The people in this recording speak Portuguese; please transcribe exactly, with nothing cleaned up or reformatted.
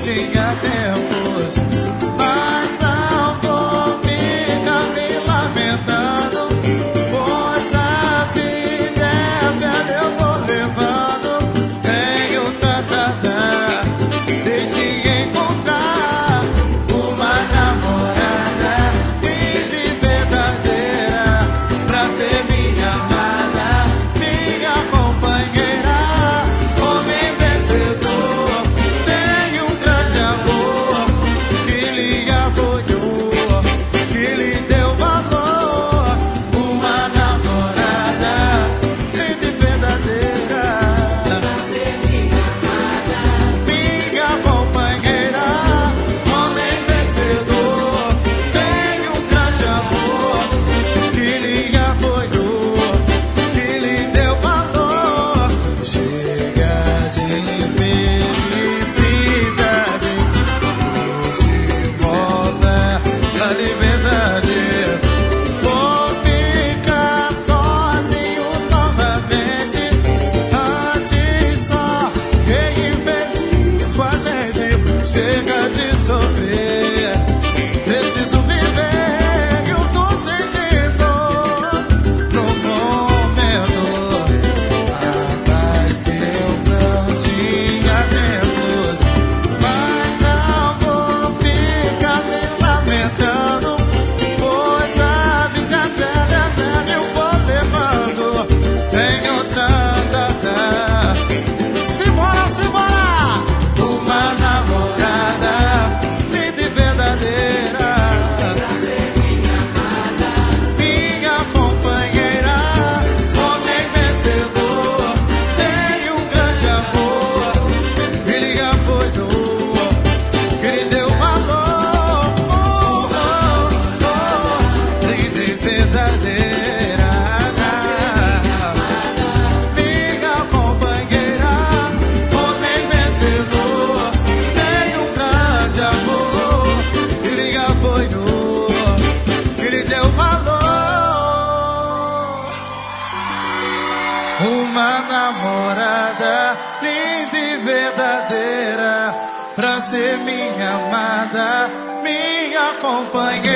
tinha tempos, mas não vou ficar me lamentando, pois a vida é velha, eu vou levando. Tenho tanta de te encontrar uma namorada linda e verdadeira, pra ser minha amada, minha companheira, homem vencedor. Tenho um grande amor que lhe apoiou, que lhe deu valor. Uma namorada linda e verdadeira, pra ser minha amada, minha companheira, homem vencedor. Tenho um grande amor que lhe apoiou, que lhe deu valor. Chega de felicidade, de volta à liberdade. Vou ficar sozinho novamente, antes só quem infeliz com a gente. Chega de sofrer, preciso viver e eu tô sentindo no momento a paz que eu não tinha tempos, mas não vou ficar me lamentando, pois a vida velha, velha eu vou levando. Tenho tanta simbora, simbora! Uma namorada linda e verdadeira, pra ser minha amada, minha companheira, homem vencedor. Tenho um grande amor que lhe apoiou, que lhe deu valor. Oh, oh, oh, linda e verdadeira, minha companheira, homem vencedor. Tenho um grande amor que lhe apoiou, que lhe deu valor. Uma namorada linda e verdadeira, pra ser minha amada, minha companheira.